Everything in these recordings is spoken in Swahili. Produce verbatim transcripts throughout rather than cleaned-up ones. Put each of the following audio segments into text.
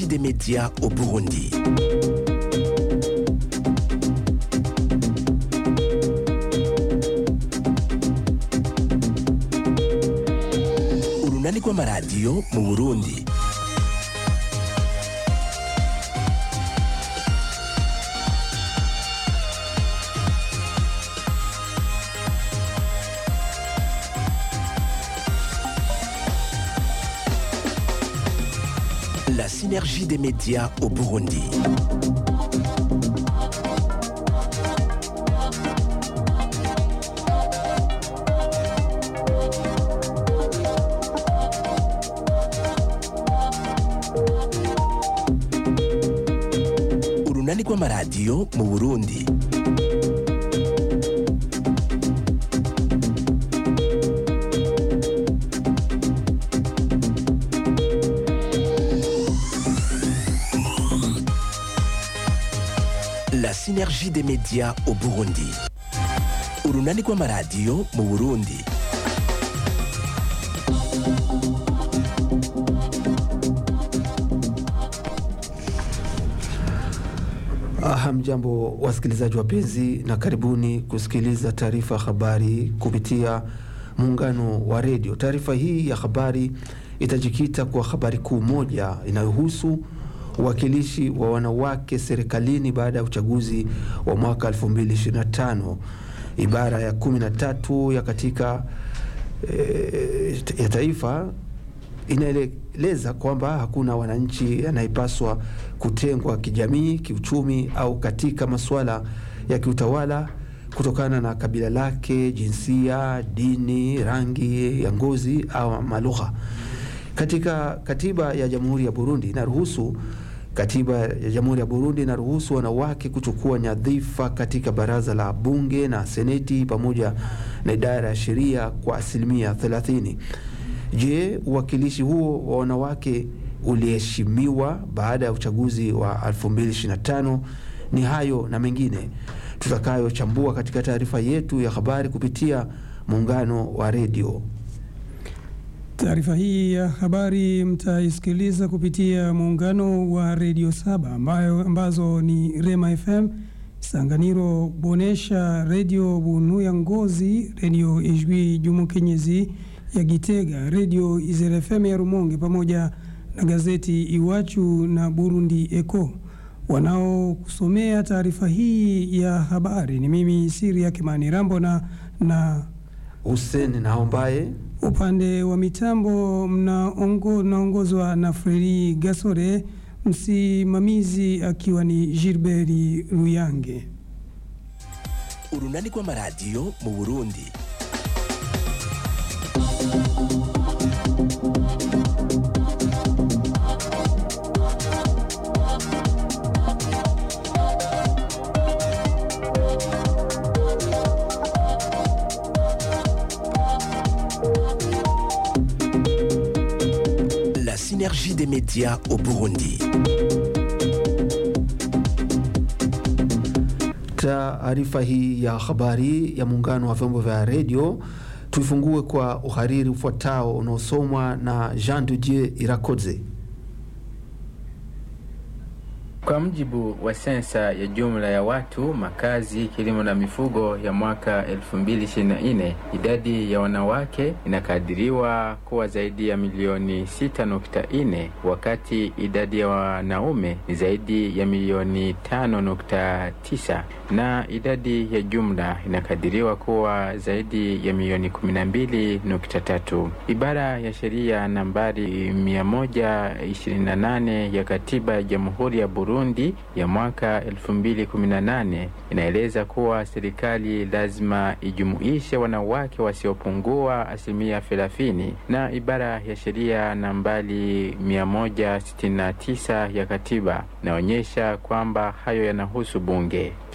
des médias au Burundi. Urunani kwa maradio mu Burundi. La synergie des médias au Burundi. Urunani kwa maradio mu Burundi. La synergie des médias au Burundi. Urunani kwa maradio mu Burundi. Hamjambo wasikilizaji wapenzi, na karibuni kusikiliza taarifa ya habari kupitia muungano wa redio. Taarifa hii ya habari itajikita kwa habari kuu moja inayohusu uwakilishi wa wanawake serikalini baada ya uchaguzi wa mwaka elfu mbili ishirini na tano. Ibara ya kumi na tatu ya katika e, ya taifa inaeleza kwamba hakuna wananchi anayepaswa kutengwa kijamii, kiuchumi au katika masuala ya kiutawala kutokana na kabila lake, jinsia, dini, rangi ya ngozi au malugha. Katika katiba ya Jamhuri ya Burundi inaruhusu Katiba ya Jamhuri ya Burundi inaruhusu wanawake kuchukua nyadhifa katika baraza la bunge na seneti pamoja na idara ya sheria kwa asilimia thelathini. Je, uwakilishi huo wa wanawake uliheshimiwa baada ya uchaguzi wa elfu mbili ishirini na tano? Ni hayo na mengine tutakayochambua katika taarifa yetu ya habari kupitia muungano wa redio. Taarifa hii ya habari mtaisikiliza kupitia muungano wa redio saba ambayo ambazo ni Rema F M, Sanganiro, Bonesha, Radio Bunuya Ngozi, Radio Ijwi Jumukenyezi ya Gitega, Radio Izere F M ya Rumonge pamoja na gazeti Iwachu na Burundi Echo. Wanao kusomea taarifa hii ya habari ni mimi Siria Kimani Rambo na na Hussein Naombaye. Upande wa mitambo mnaongo naongozwa na Freri Gasore, msimamizi akiwa ni Gilbert Ruyange. Urunani kwa maradio mu Burundi. Synergie des médias au Burundi. Taarifa hii ya habari ya muungano wa vyombo vya redio tuifungue kwa uhariri ufuatao unaosomwa na Jean de Dieu Irakoze. Kwa mjibu wa sensa ya jumla ya watu, makazi, kilimo na mifugo ya mwaka elfu mbili ishirini na nne, idadi ya wanawake inakadiriwa kuwa zaidi ya milioni sita nukta nne, wakati idadi ya wanaume ni zaidi ya milioni tano nukta tisa, na idadi ya jumla inakadiriwa kuwa zaidi ya milioni kumi na mbili nukta tatu. Ibara ya sheria nambari mia moja ishirini na nane ya katiba ya Jamhuri ya Burundi ya mwaka elfu mbili kumi na nane inaeleza kuwa serikali lazima ijumuishe wanawake wasiopungua asilimia thelathini, na ibara ya sheria nambari mia moja sitini na tisa ya katiba inaonyesha kwamba hayo yanahusu bunge.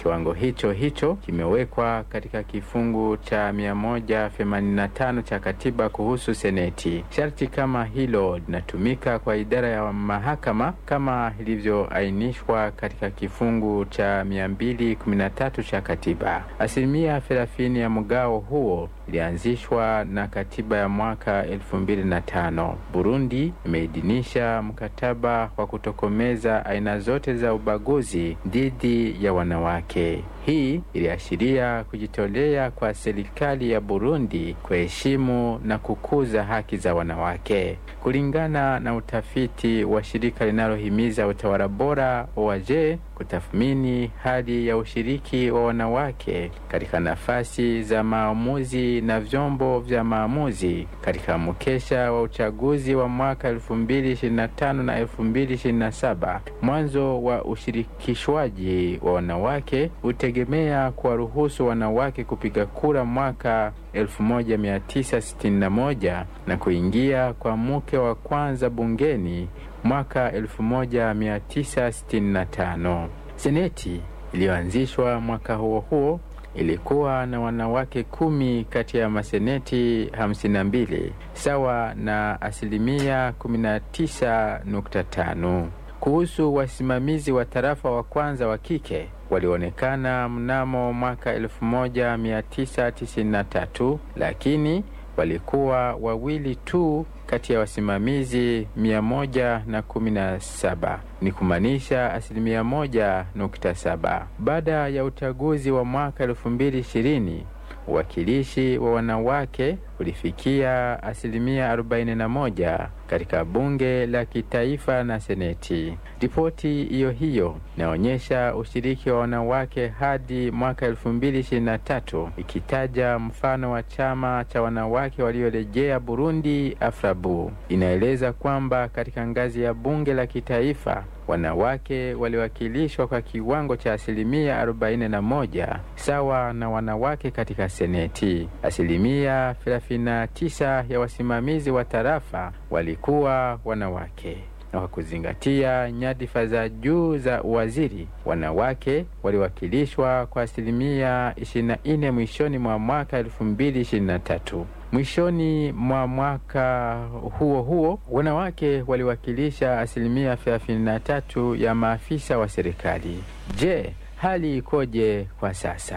Kiwango hicho hicho kimewekwa katika kifungu cha mia moja themanini na tano cha katiba kuhusu seneti. Sharti kama hilo linatumika kwa idara ya mahakama kama ilivyoainishwa katika kifungu cha mia mbili kumi na tatu cha katiba. Asilimia thelathini ya mgao huo ilianzishwa na katiba ya mwaka elfu mbili na tano. Burundi imeidhinisha mkataba wa kutokomeza aina zote za ubaguzi dhidi ya wanawake. Hii iliashiria kujitolea kwa serikali ya Burundi kuheshimu na kukuza haki za wanawake. Kulingana na utafiti wa shirika linalohimiza utawala bora O A G kutathmini hali ya ushiriki wa wanawake katika nafasi za maamuzi na vyombo vya maamuzi katika mkesha wa uchaguzi wa mwaka elfu mbili ishirini na tano na elfu mbili ishirini na saba, mwanzo wa ushirikishwaji wa wanawake utegemea kuwaruhusu wanawake kupiga kura mwaka elfu moja mia tisa sitini na moja na kuingia kwa mke wa kwanza bungeni mwaka elfu moja mia tisa sitini na tano. Seneti iliyoanzishwa mwaka huo huo ilikuwa na wanawake kumi kati ya maseneti hamsini na mbili, sawa na asilimia kumi na tisa nukta tano. Kuhusu wasimamizi wa tarafa wa kwanza wa kike, walionekana mnamo mwaka elfu moja mia tisa tisini na tatu, lakini walikuwa wawili tu kati ya wasimamizi mia moja na kumi na saba, ni kumaanisha asilimia moja nukta saba. Baada ya uchaguzi wa mwaka elfu mbili ishirini, uwakilishi wa wanawake ulifikia asilimia arobaini na moja katika bunge la kitaifa na seneti. Ripoti hiyo hiyo inaonyesha ushiriki wa wanawake hadi mwaka elfu mbili ishirini na tatu, ikitaja mfano wa chama cha wanawake waliorejea Burundi Afrabu. Inaeleza kwamba katika ngazi ya bunge la kitaifa wanawake waliwakilishwa kwa kiwango cha asilimia arobaini na moja, sawa na wanawake katika seneti. Asilimia thelathini na tisa ya wasimamizi wa tarafa walikuwa wanawake. Na kwa kuzingatia nyadhifa za juu za uwaziri, wanawake waliwakilishwa kwa asilimia ishirini na nne mwishoni mwa mwaka elfu mbili ishirini na tatu. Mwishoni mwa mwaka huo huo, wanawake waliwakilisha asilimia thelathini na tatu ya maafisa wa serikali. Je, hali ikoje kwa sasa?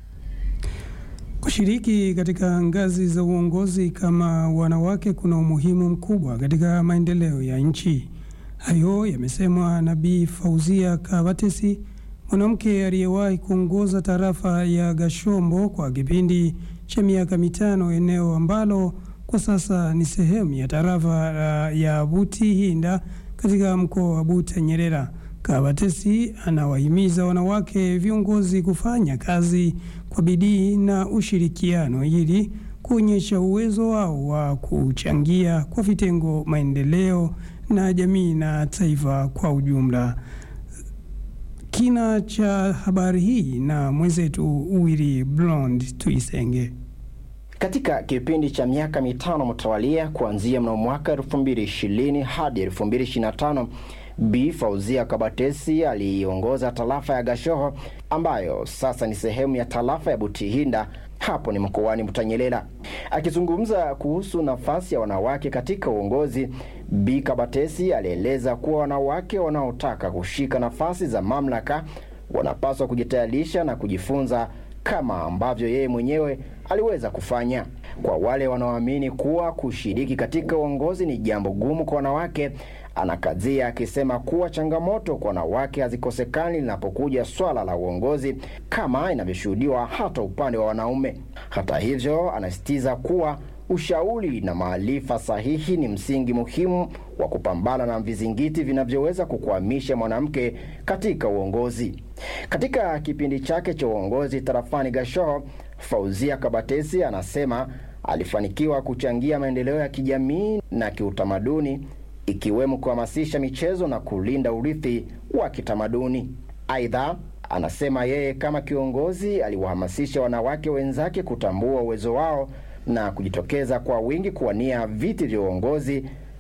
Kushiriki katika ngazi za uongozi kama wanawake kuna umuhimu mkubwa katika maendeleo ya nchi. Hayo yamesemwa na Bi Fauzia Kabatesi, mwanamke aliyewahi kuongoza tarafa ya Gashombo kwa kipindi cha miaka mitano, eneo ambalo kwa sasa ni sehemu ya tarafa ya Butihinda katika mkoa wa Butanyerera. Kabatesi anawahimiza wanawake viongozi kufanya kazi kwa bidii na ushirikiano ili kuonyesha uwezo wao wa kuchangia kwa vitengo maendeleo na jamii na taifa kwa ujumla. Kina cha habari hii na mwenzetu Uwiri Blond Tuisenge. Katika kipindi cha miaka mitano mtawalia kuanzia mnamo mwaka elfu mbili ishirini hadi elfu mbili ishirini na tano, Bi Fauzia Kabatesi aliongoza tarafa ya Gashoho ambayo sasa ni sehemu ya tarafa ya Butihinda, hapo ni mkoani Butanyerera. Akizungumza kuhusu nafasi ya wanawake katika uongozi, Bi Kabatesi alieleza kuwa wanawake wanaotaka kushika nafasi za mamlaka wanapaswa kujitayarisha na kujifunza kama ambavyo yeye mwenyewe aliweza kufanya. Kwa wale wanaoamini kuwa kushiriki katika uongozi ni jambo gumu kwa wanawake, anakazia akisema kuwa changamoto kwa wanawake hazikosekani linapokuja swala la uongozi kama inavyoshuhudiwa hata upande wa wanaume. Hata hivyo, anasisitiza kuwa ushauri na maarifa sahihi ni msingi muhimu wa kupambana na vizingiti vinavyoweza kukwamisha mwanamke katika uongozi. Katika kipindi chake cha uongozi tarafani Gashoho, Fauzia Kabatesi anasema alifanikiwa kuchangia maendeleo ya kijamii na kiutamaduni, ikiwemo kuhamasisha michezo na kulinda urithi wa kitamaduni. Aidha, anasema yeye kama kiongozi aliwahamasisha wanawake wenzake kutambua uwezo wao na kujitokeza kwa wingi kuwania viti vya uongozi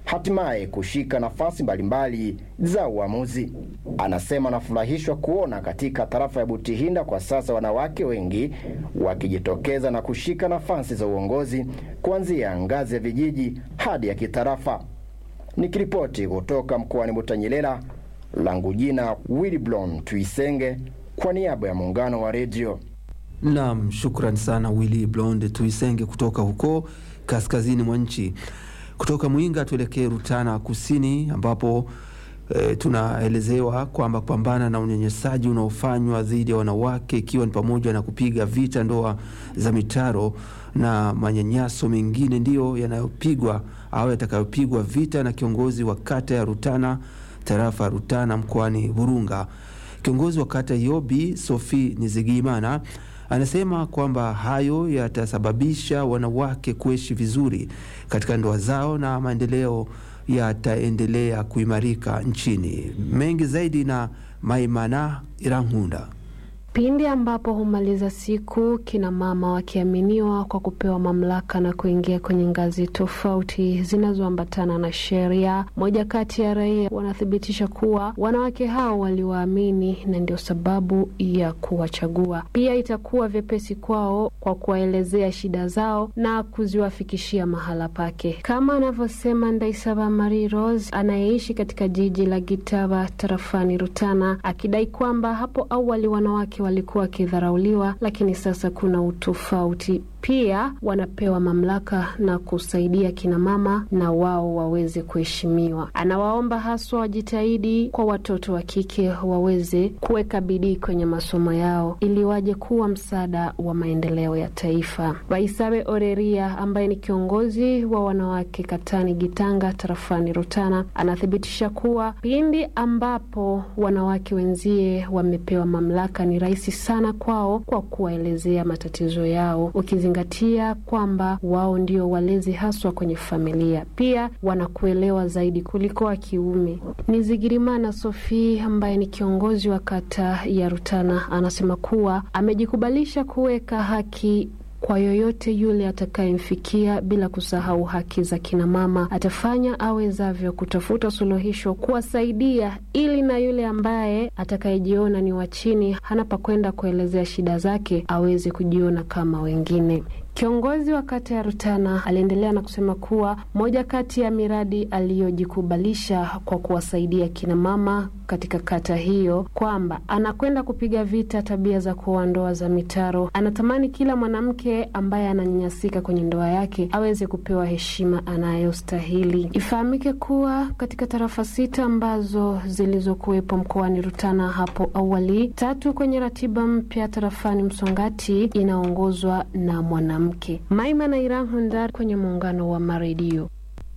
hatimaye kushika nafasi mbalimbali za uamuzi. Anasema anafurahishwa kuona katika tarafa ya Butihinda kwa sasa wanawake wengi wakijitokeza na kushika nafasi za uongozi kuanzia ngazi ya vijiji hadi ya kitarafa. Nikiripoti kutoka mkoani Butanyerera, langu jina Willy Blon Tuisenge kwa niaba ya muungano wa redio. Naam, shukran sana Willy Blonde Tuisenge kutoka huko kaskazini mwa nchi. Kutoka Muinga tuelekee Rutana Kusini ambapo e, tunaelezewa kwamba kupambana na unyanyasaji unaofanywa dhidi ya wanawake ikiwa ni pamoja na kupiga vita ndoa za mitaro na manyanyaso mengine ndio yanayopigwa au yatakayopigwa vita na kiongozi wa kata ya Rutana, tarafa Rutana mkoani Burunga. Kiongozi wa kata Yobi Sophie Nizigimana anasema kwamba hayo yatasababisha wanawake kuishi vizuri katika ndoa zao na maendeleo yataendelea kuimarika nchini. Mengi zaidi na Maimana Irangunda. Pindi ambapo humaliza siku, kina mama wakiaminiwa kwa kupewa mamlaka na kuingia kwenye ngazi tofauti zinazoambatana na sheria. Moja kati ya raia wanathibitisha kuwa wanawake hao waliwaamini na ndio sababu ya kuwachagua. Pia itakuwa vyepesi kwao kwa kuwaelezea shida zao na kuziwafikishia mahala pake. Kama anavyosema Ndaisaba Marie Rose anayeishi katika jiji la Gitaba tarafani Rutana, akidai kwamba hapo awali wanawake walikuwa wakidharauliwa, lakini sasa kuna utofauti. Pia wanapewa mamlaka na kusaidia kina mama na wao waweze kuheshimiwa. Anawaomba haswa wajitahidi kwa watoto wa kike waweze kuweka bidii kwenye masomo yao ili waje kuwa msaada wa maendeleo ya taifa. Waisabe Oreria ambaye ni kiongozi wa wanawake katani Gitanga tarafani Rutana anathibitisha kuwa pindi ambapo wanawake wenzie wamepewa mamlaka ni rahisi sana kwao kwa kuwaelezea matatizo yao, ukizingatia kwamba wao ndio walezi haswa kwenye familia. Pia wanakuelewa zaidi kuliko wa kiume. Nizigirimana Sophie ambaye ni kiongozi wa kata ya Rutana anasema kuwa amejikubalisha kuweka haki kwa yoyote yule atakayemfikia bila kusahau haki za kina mama. Atafanya awezavyo kutafuta suluhisho kuwasaidia ili na yule ambaye atakayejiona ni wa chini hana pa kwenda kuelezea shida zake aweze kujiona kama wengine. Kiongozi wa kata ya Rutana aliendelea na kusema kuwa moja kati ya miradi aliyojikubalisha kwa kuwasaidia kina mama katika kata hiyo kwamba anakwenda kupiga vita tabia za kuoa ndoa za mitaro. Anatamani kila mwanamke ambaye ananyanyasika kwenye ndoa yake aweze kupewa heshima anayostahili. Ifahamike kuwa katika tarafa sita ambazo zilizokuwepo mkoani Rutana hapo awali, tatu kwenye ratiba mpya tarafani Msongati inaongozwa na mwanamke. Maimana Irangunda kwenye muungano wa maredio.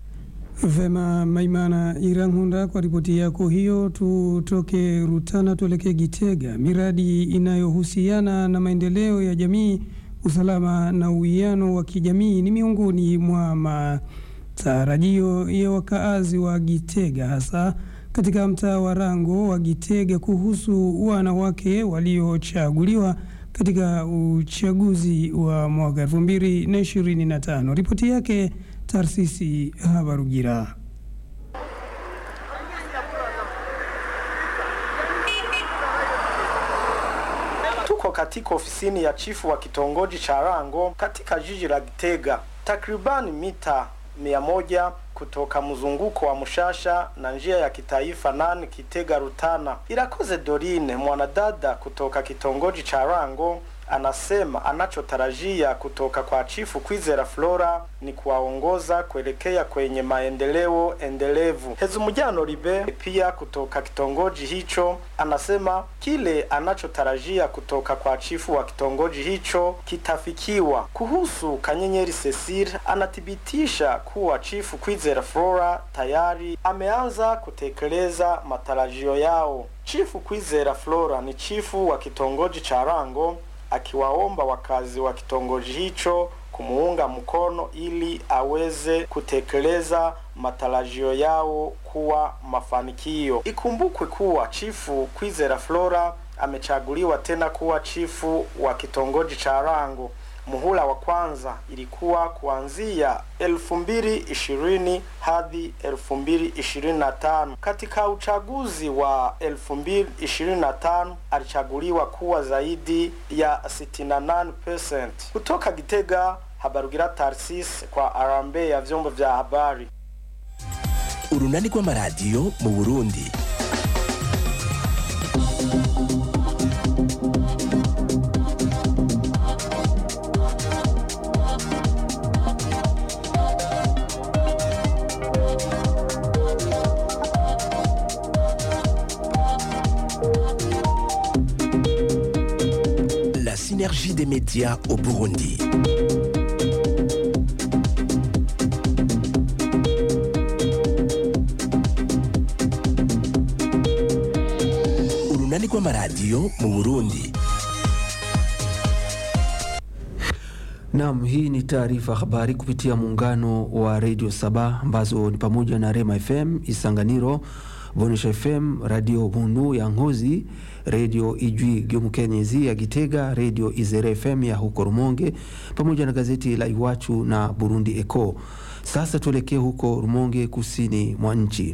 Vema Maimana Irangunda kwa ripoti yako hiyo. Tutoke Rutana tuelekee Gitega. Miradi inayohusiana na maendeleo ya jamii, usalama na uwiano wa kijamii ni miongoni mwa matarajio ya wakaazi wa Gitega, hasa katika mtaa wa Rango wa Gitega kuhusu wanawake waliochaguliwa katika uchaguzi wa mwaka elfu mbili na ishirini na tano. Ripoti yake Tarsisi Habarugira. Tuko katika ofisini ya chifu wa kitongoji cha Rango katika jiji la Gitega, takribani mita mia moja kutoka mzunguko wa Mushasha na njia ya kitaifa nane Kitega Rutana. Irakoze Dorine, mwanadada kutoka kitongoji cha Rango, anasema anachotarajia kutoka kwa chifu Kwizera Flora ni kuwaongoza kuelekea kwenye maendeleo endelevu. Hezumujano Ribe pia kutoka kitongoji hicho anasema kile anachotarajia kutoka kwa chifu wa kitongoji hicho kitafikiwa. Kuhusu Kanyenyeri Cecile, anathibitisha kuwa chifu Kwizera Flora tayari ameanza kutekeleza matarajio yao. Chifu Kwizera Flora ni chifu wa kitongoji cha Rango, akiwaomba wakazi wa kitongoji hicho kumuunga mkono ili aweze kutekeleza matarajio yao kuwa mafanikio. Ikumbukwe kuwa chifu Kwizera Flora amechaguliwa tena kuwa chifu wa kitongoji cha Rango. Muhula wa kwanza ilikuwa kuanzia elfu mbili ishirini hadi elfu mbili ishirini na tano. Katika uchaguzi wa elfu mbili ishirini na tano alichaguliwa kuwa zaidi ya sitini na nane percent. Kutoka Gitega, Habarugira Tarsis kwa Arambe ya vyombo vya habari. Urunani kwa maradio mu Burundi. La synergie des médias au Burundi. Urunani kwa maradio mu Burundi. Naam, hii ni taarifa habari kupitia muungano wa Radio Saba ambazo ni pamoja na Rema F M, Isanganiro, Bonesha F M, Radio Bundu ya Ngozi, Radio Ijwi Gyomukenyezi ya Gitega, Radio Izere F M ya huko Rumonge, pamoja na gazeti la Iwachu na Burundi Echo. Sasa tuelekee huko Rumonge, kusini mwa nchi.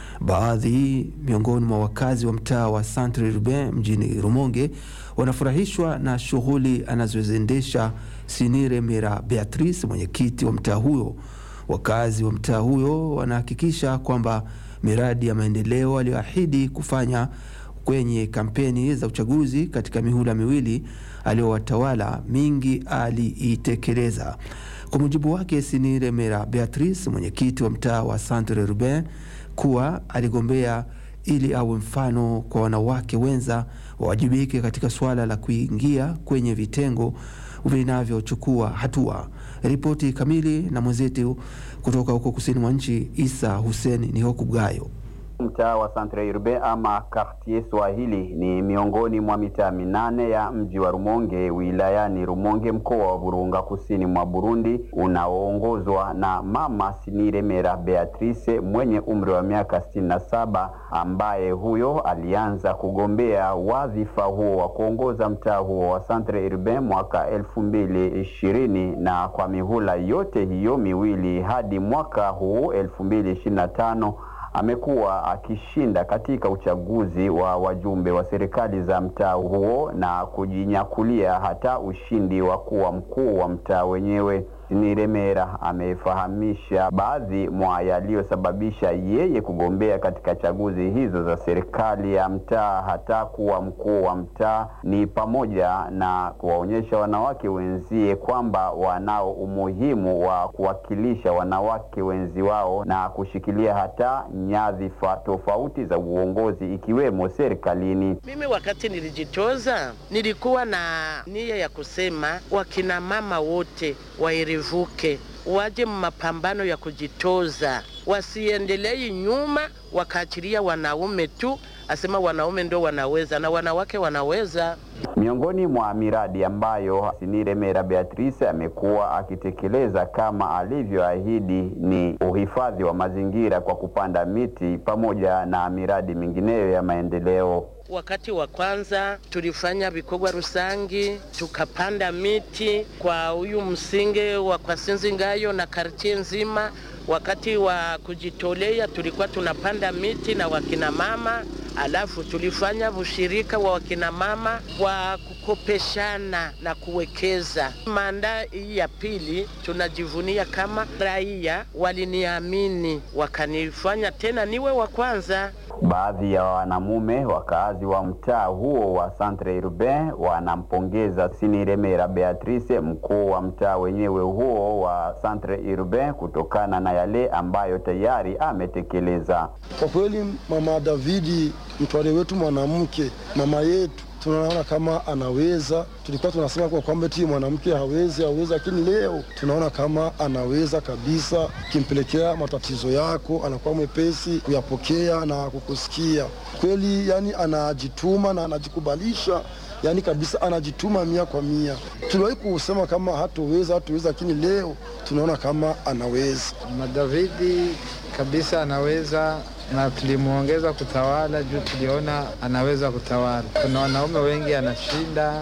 Baadhi miongoni mwa wakazi wa mtaa wa Centre Urbain mjini Rumonge wanafurahishwa na shughuli anazoziendesha Siniremera Beatrice, mwenyekiti wa mtaa huyo. Wakazi wa mtaa huyo wanahakikisha kwamba miradi ya maendeleo aliyoahidi kufanya kwenye kampeni za uchaguzi katika mihula miwili aliyowatawala mingi aliitekeleza. Kwa mujibu wake Siniremera Beatrice, mwenyekiti wa mtaa wa Centre Urbain, kuwa aligombea ili awe mfano kwa wanawake wenza wajibike katika swala la kuingia kwenye vitengo vinavyochukua hatua. Ripoti kamili na mwenzetu kutoka huko kusini mwa nchi, Isa Hussein Nihokugayo. Mtaa wa Centre Urbain ama Quartier Swahili ni miongoni mwa mitaa minane ya mji wa Rumonge wilayani Rumonge mkoa wa Burunga kusini mwa Burundi, unaoongozwa na Mama Siniremera Beatrice mwenye umri wa miaka sitini na saba, ambaye huyo alianza kugombea wadhifa huo wa kuongoza mtaa huo wa Centre Urbain mwaka elfu mbili ishirini, na kwa mihula yote hiyo miwili hadi mwaka huu elfu mbili ishirini na tano amekuwa akishinda katika uchaguzi wa wajumbe wa serikali za mtaa huo na kujinyakulia hata ushindi wa kuwa mkuu wa mtaa wenyewe. Siniremera amefahamisha baadhi mwa yaliyosababisha yeye kugombea katika chaguzi hizo za serikali ya mtaa hata kuwa mkuu wa mtaa, ni pamoja na kuwaonyesha wanawake wenzie kwamba wanao umuhimu wa kuwakilisha wanawake wenzi wao na kushikilia hata nyadhifa tofauti za uongozi ikiwemo serikalini. Mimi wakati nilijitoza nilikuwa na nia ya kusema wakina mama wote wairivuke, waje mapambano ya kujitoza, wasiendelee nyuma wakaachilia wanaume tu, asema wanaume ndio wanaweza na wanawake wanaweza. Miongoni mwa miradi ambayo Siniremera Beatrice amekuwa akitekeleza kama alivyoahidi ni uhifadhi wa mazingira kwa kupanda miti pamoja na miradi mingineyo ya maendeleo. Wakati wa kwanza tulifanya vikogwa rusangi, tukapanda miti kwa huyu msinge wa kwa Sinzingayo na kartie nzima. Wakati wa kujitolea tulikuwa tunapanda miti na wakina mama, alafu tulifanya ushirika wa wakina mama wa kukopeshana na kuwekeza. Manda hii ya pili tunajivunia kama raia waliniamini wakanifanya tena niwe wa kwanza. Baadhi ya wanamume wakazi wa mtaa huo wa Centre Urbain wanampongeza Siniremera Beatrice, mkuu wa mtaa wenyewe huo wa Centre Urbain, kutokana na yale ambayo tayari ametekeleza. Kwa kweli Mama Davidi, mtware wetu mwanamke, mama yetu, tunaona kama anaweza. Tulikuwa tunasema kwa kwamba eti mwanamke hawezi hawezi, lakini leo tunaona kama anaweza kabisa. Kimpelekea matatizo yako anakuwa mwepesi kuyapokea na kukusikia. Kweli yani anajituma na anajikubalisha, yani kabisa anajituma mia kwa mia. Tuliwahi kusema kama hatoweza hatoweza, lakini leo tunaona kama anaweza. Madavidi kabisa anaweza, na tulimuongeza kutawala juu tuliona anaweza kutawala. Kuna wanaume wengi anashinda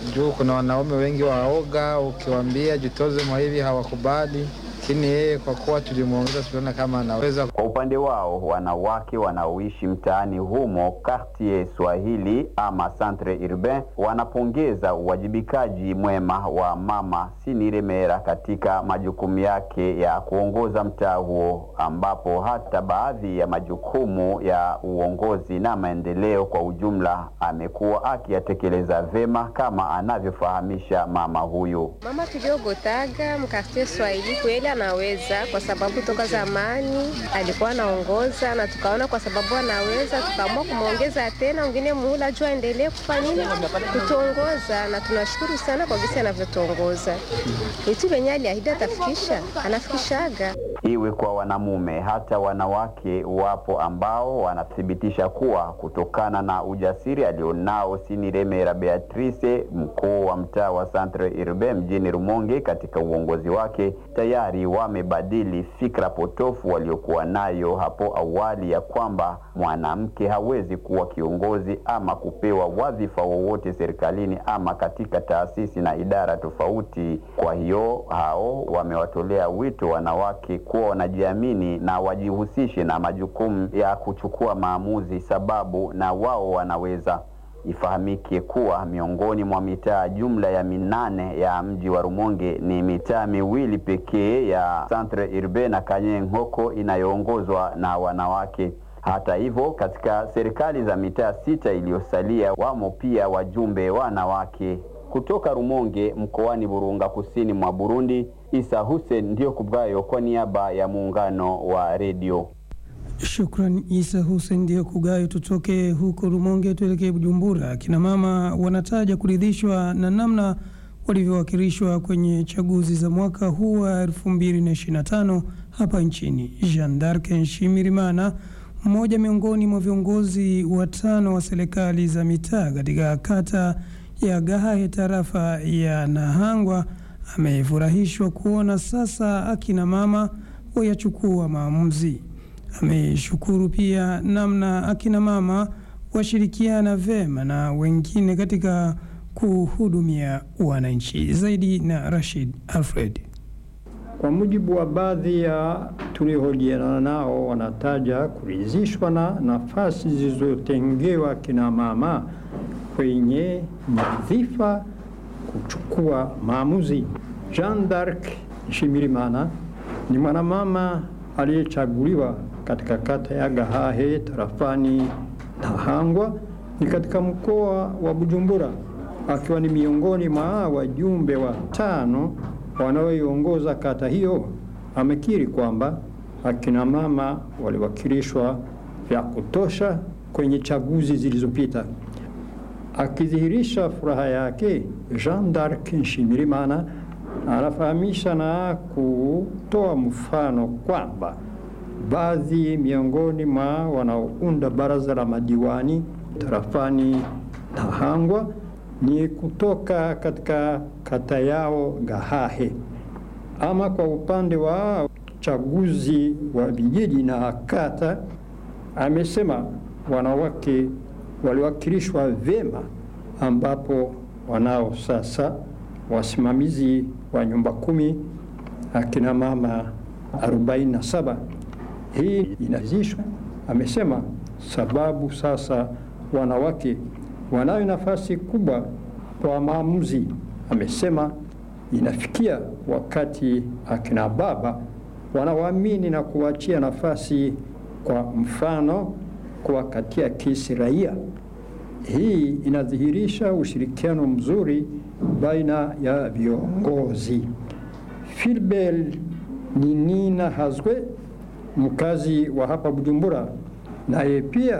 juu kuna wanaume wengi waoga, ukiwaambia jitoze mwa hivi hawakubali. Lakini yeye kwa kuwa tulimuongeza tuliona kama anaweza. Kwa upande wao, wanawake wanaoishi mtaani humo Quartier Swahili ama Centre Urbain wanapongeza uwajibikaji mwema wa Mama Siniremera katika majukumu yake ya kuongoza mtaa huo, ambapo hata baadhi ya majukumu ya uongozi na maendeleo kwa ujumla amekuwa akiyatekeleza vema, kama anavyofahamisha mama huyu. Mama tuliogotaga mkartie Swahili kweli anaweza, kwa sababu toka zamani alikuwa anaongoza na tukaona kwa sababu anaweza tukaamua kumuongeza tena mwingine muhula juu aendelee kufanya nini kutuongoza, na tunashukuru sana kwa vile anavyotuongoza. Eti venye aliahidi atafikisha, anafikishaga. Iwe kwa wanamume hata wanawake wapo ambao wanathibitisha kuwa kutokana na ujasiri alionao Siniremera Beatrice, mkuu wa mtaa wa Centre Urbain mjini Rumonge, katika uongozi wake tayari wamebadili fikra potofu waliokuwa nayo hapo awali ya kwamba mwanamke hawezi kuwa kiongozi ama kupewa wadhifa wowote serikalini ama katika taasisi na idara tofauti. Kwa hiyo hao wamewatolea wito wanawake kuwa wanajiamini na wajihusishe na majukumu ya kuchukua maamuzi, sababu na wao wanaweza. Ifahamike kuwa miongoni mwa mitaa jumla ya minane ya mji wa Rumonge ni mitaa miwili pekee ya Centre Urbain na Kanyenghoko inayoongozwa na wanawake. Hata hivyo, katika serikali za mitaa sita iliyosalia wamo pia wajumbe wanawake. Kutoka Rumonge mkoani Burunga kusini mwa Burundi, Isa Hussein ndio kubgayo kwa niaba ya muungano wa redio. Shukran Isa Hussein ndio kugayo. Tutoke huko Rumonge tuelekee Bujumbura. Kina mama wanataja kuridhishwa na namna walivyowakilishwa kwenye chaguzi za mwaka huu wa elfu mbili na ishirini na tano hapa nchini. Jean d'Arc Nshimirimana, mmoja miongoni mwa viongozi watano wa serikali za mitaa katika kata ya Gahahe tarafa ya Nahangwa, amefurahishwa kuona sasa akina mama wayachukua maamuzi. Ameshukuru pia namna akina mama washirikiana vema na wengine katika kuhudumia wananchi. Zaidi na Rashid Alfred. Kwa mujibu wa baadhi ya tuliohojiana nao, wanataja kuridhishwa na nafasi zilizotengewa kina mama kwenye nyadhifa kuchukua maamuzi. Jean d'Arc Nshimirimana ni mwanamama aliyechaguliwa katika kata ya Gahahe tarafani Nahangwa ni katika mkoa wa Bujumbura, akiwa ni miongoni mwa wajumbe watano wanaoiongoza kata hiyo. Amekiri kwamba akina mama waliwakilishwa vya kutosha kwenye chaguzi zilizopita. Akidhihirisha furaha yake, Jean d'Arc Nshimirimana anafahamisha na kutoa mfano kwamba baadhi miongoni mwa wanaounda baraza la madiwani tarafani Nahangwa ni kutoka katika kata yao Gahahe. Ama kwa upande wa chaguzi wa vijiji na kata, amesema wanawake waliwakilishwa vema, ambapo wanao sasa wasimamizi wa nyumba kumi, akina mama arobaini na saba. Hii inazishwa, amesema, sababu sasa wanawake wanayo nafasi kubwa kwa maamuzi. Amesema inafikia wakati akina baba wanawaamini na kuachia nafasi, kwa mfano kuwakatia kesi raia. Hii inadhihirisha ushirikiano mzuri baina ya viongozi. Filbel Ninina Hazwe, mkazi wa hapa Bujumbura, naye pia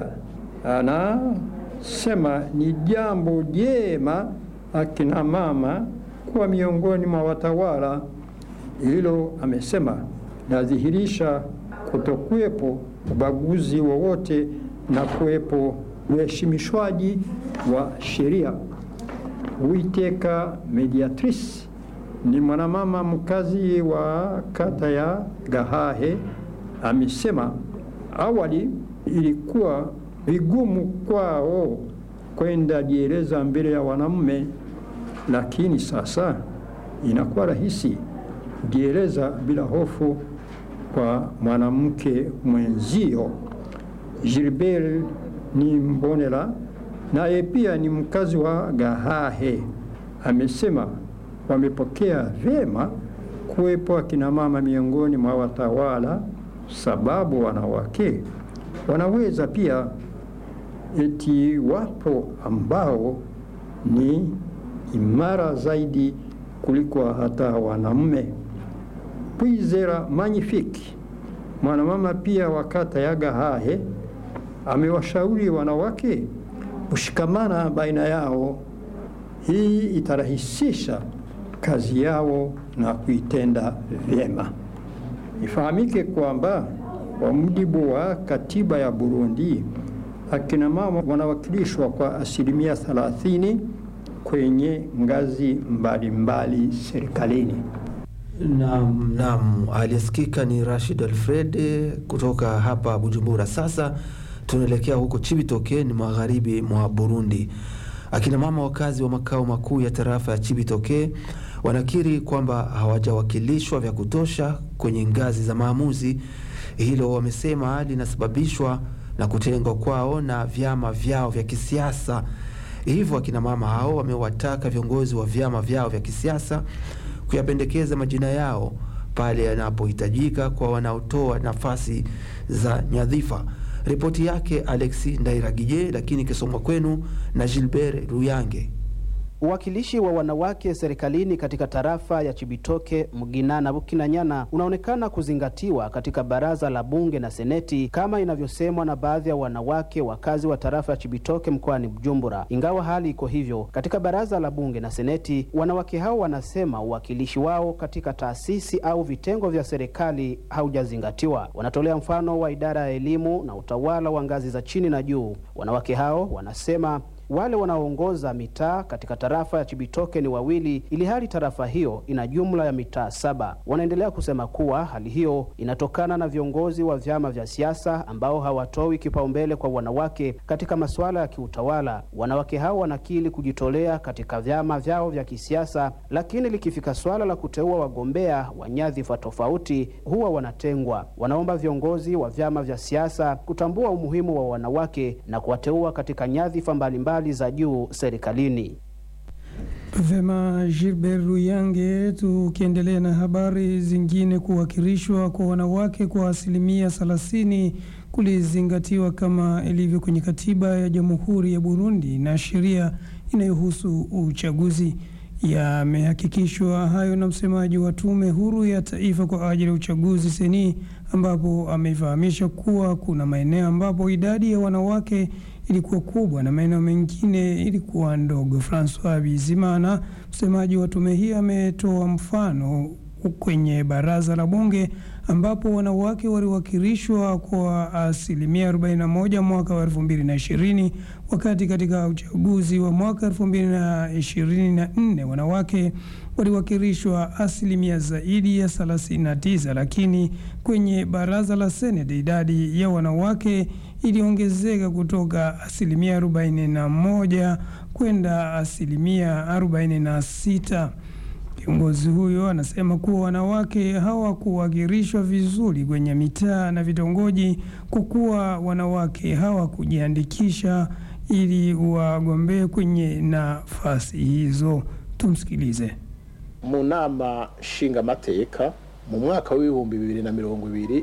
anasema ni jambo jema akina mama kuwa miongoni mwa watawala. Hilo amesema nadhihirisha kutokuwepo ubaguzi wowote na kuwepo uheshimishwaji wa sheria. Uiteka Mediatrice ni mwanamama mkazi wa kata ya Gahahe, amesema awali ilikuwa vigumu kwao kwenda jieleza mbele ya wanamume, lakini sasa inakuwa rahisi kujieleza bila hofu kwa mwanamke mwenzio. Gilbert Nimbonela naye pia ni mkazi wa Gahahe, amesema wamepokea vyema kuwepo akina mama miongoni mwa watawala, sababu wanawake wanaweza pia, eti wapo ambao ni imara zaidi kuliko hata wanamume. Puizera Magnifique, mwanamama pia wa kata ya Gahahe, amewashauri wanawake kushikamana baina yao. Hii itarahisisha kazi yao na kuitenda vyema. Ifahamike kwamba kwa mujibu wa katiba ya Burundi, akina mama wanawakilishwa kwa asilimia thelathini kwenye ngazi mbalimbali serikalini. Naam, naam, alisikika ni Rashid Alfred kutoka hapa Bujumbura. Sasa tunaelekea huko Cibitoke, ni magharibi mwa Burundi. Akina mama wakazi wa makao makuu ya tarafa ya Cibitoke wanakiri kwamba hawajawakilishwa vya kutosha kwenye ngazi za maamuzi. Hilo wamesema linasababishwa na kutengwa kwao na vyama vyao vya kisiasa. Hivyo akina mama hao wamewataka viongozi wa vyama vyao vya kisiasa kuyapendekeza majina yao pale yanapohitajika kwa wanaotoa nafasi za nyadhifa. Ripoti yake Alexi Ndairagije, lakini kisomwa kwenu na Gilbert Ruyange. Uwakilishi wa wanawake serikalini katika tarafa ya Cibitoke, Mugina na Bukinanyana unaonekana kuzingatiwa katika baraza la bunge na seneti kama inavyosemwa na baadhi ya wanawake wakazi wa tarafa ya Cibitoke mkoani Bujumbura. Ingawa hali iko hivyo, katika baraza la bunge na seneti, wanawake hao wanasema uwakilishi wao katika taasisi au vitengo vya serikali haujazingatiwa. Wanatolea mfano wa idara ya elimu na utawala wa ngazi za chini na juu. Wanawake hao wanasema wale wanaoongoza mitaa katika tarafa ya Cibitoke ni wawili, ili hali tarafa hiyo ina jumla ya mitaa saba. Wanaendelea kusema kuwa hali hiyo inatokana na viongozi wa vyama vya siasa ambao hawatoi kipaumbele kwa wanawake katika masuala ya kiutawala. Wanawake hao wanakili kujitolea katika vyama vyao vya kisiasa, lakini likifika swala la kuteua wagombea wa nyadhifa tofauti huwa wanatengwa. Wanaomba viongozi wa vyama vya siasa kutambua umuhimu wa wanawake na kuwateua katika nyadhifa mbalimbali za juu serikalini. Vema Gilbert Ruyange, tukiendelea na habari zingine, kuwakilishwa kwa wanawake kwa asilimia thelathini kulizingatiwa kama ilivyo kwenye katiba ya Jamhuri ya Burundi na sheria inayohusu uchaguzi. Yamehakikishwa hayo na msemaji wa Tume Huru ya Taifa kwa ajili ya Uchaguzi Seni, ambapo amefahamisha kuwa kuna maeneo ambapo idadi ya wanawake ilikuwa kubwa na maeneo mengine ilikuwa ndogo. François Bizimana, msemaji wa tume hii, ametoa mfano kwenye baraza la bunge ambapo wanawake waliwakilishwa kwa asilimia arobaini na moja mwaka wa elfu mbili na ishirini, wakati katika uchaguzi wa mwaka elfu mbili na ishirini na nne wanawake waliwakilishwa asilimia zaidi ya thelathini na tisa, lakini kwenye baraza la Senate idadi ya wanawake iliongezeka kutoka asilimia arobaini na moja kwenda asilimia arobaini na sita. Kiongozi huyo anasema kuwa wanawake hawakuwakilishwa vizuri kwenye mitaa na vitongoji kwa kuwa wanawake hawakujiandikisha ili wagombee kwenye nafasi hizo. Tumsikilize. Mu nama nshinga mateka mu mwaka w'ibihumbi bibiri na mirongo ibiri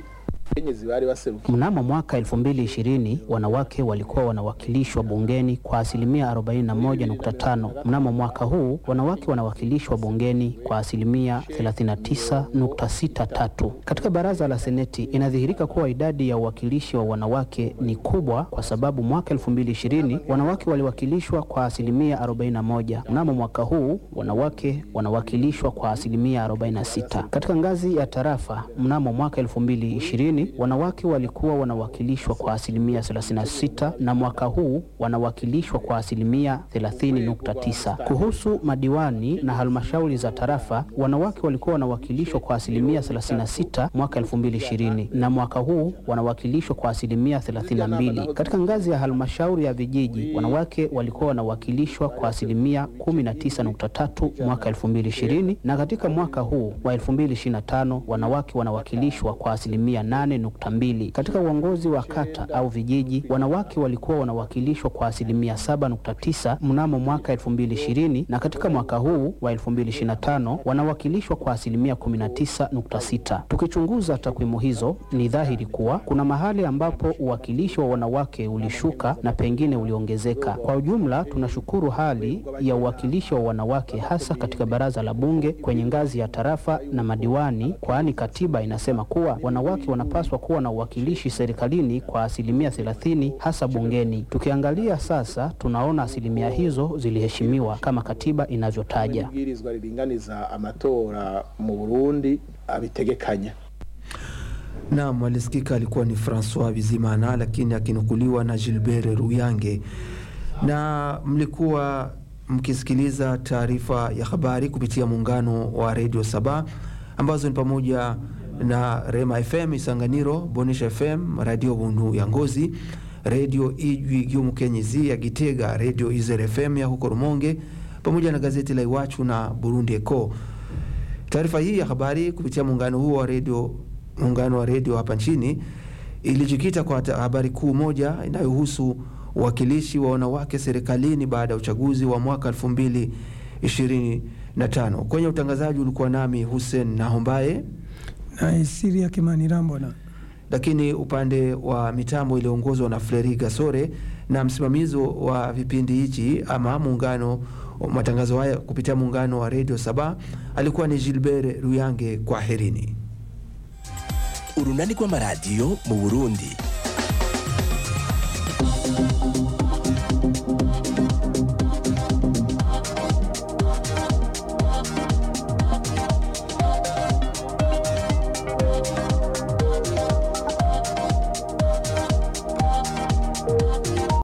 mnamo mwaka elfu mbili na ishirini wanawake walikuwa wanawakilishwa bungeni kwa asilimia arobaini na moja nukta tano. Mnamo mwaka huu wanawake wanawakilishwa bungeni kwa asilimia thelathini na tisa nukta sita tatu. Katika baraza la seneti inadhihirika kuwa idadi ya uwakilishi wa wanawake ni kubwa kwa sababu mwaka elfu mbili na ishirini wanawake waliwakilishwa kwa asilimia arobaini na moja. Mnamo mwaka huu wanawake wanawakilishwa kwa asilimia arobaini na sita. Katika ngazi ya tarafa mnamo mwaka elfu mbili na ishirini ishirini wanawake walikuwa wanawakilishwa kwa asilimia thelathini na sita na mwaka huu wanawakilishwa kwa asilimia thelathini nukta tisa. Kuhusu madiwani na halmashauri za tarafa, wanawake walikuwa wanawakilishwa kwa asilimia thelathini na sita mwaka elfu mbili ishirini na mwaka huu wanawakilishwa kwa asilimia thelathini na mbili. Katika ngazi ya halmashauri ya vijiji, wanawake walikuwa wanawakilishwa kwa asilimia kumi na tisa nukta tatu mwaka elfu mbili ishirini na katika mwaka huu wa elfu mbili ishirini na tano wanawake wanawakilishwa kwa asilimia nane nukta mbili. Katika uongozi wa kata au vijiji, wanawake walikuwa wanawakilishwa kwa asilimia saba nukta tisa mnamo mwaka elfu mbili ishirini na katika mwaka huu wa elfu mbili ishirini na tano wanawakilishwa kwa asilimia kumi na tisa nukta sita. Tukichunguza takwimu hizo, ni dhahiri kuwa kuna mahali ambapo uwakilishi wa wanawake ulishuka na pengine uliongezeka. Kwa ujumla, tunashukuru hali ya uwakilishi wa wanawake hasa katika baraza la bunge kwenye ngazi ya tarafa na madiwani, kwani katiba inasema kuwa wanawake wanapaswa kuwa na uwakilishi serikalini kwa asilimia thelathini hasa bungeni. Tukiangalia sasa, tunaona asilimia hizo ziliheshimiwa kama katiba inavyotaja. Ibwirizwa riringaniza amatora mu Burundi abitegekanya. Naam, walisikika alikuwa ni François Bizimana, lakini akinukuliwa na Gilbert Ruyange. Na mlikuwa mkisikiliza taarifa ya habari kupitia muungano wa Radio Saba ambazo ni pamoja na Rema F M Isanganiro, Bonesha F M, Radio Bundu ya Ngozi, Radio Ijwi Gyumukenyezi ya Gitega, Radio Izere F M ya huko Rumonge, pamoja na gazeti la Iwachu na Burundi Echo. Taarifa hii ya habari kupitia muungano huo wa radio muungano wa radio hapa nchini ilijikita kwa habari kuu moja inayohusu uwakilishi wa wanawake serikalini baada ya uchaguzi wa mwaka elfu mbili ishirini na tano. Kwenye utangazaji ulikuwa nami Hussein Nahombaye na Isiria Kimani Rambona, lakini upande wa mitambo iliongozwa na Fleri Gasore, na msimamizi wa vipindi hichi ama muungano matangazo haya kupitia muungano wa Radio Saba alikuwa ni Gilbert Ruyange. Kwa herini. Urunani kwa maradio mu Burundi.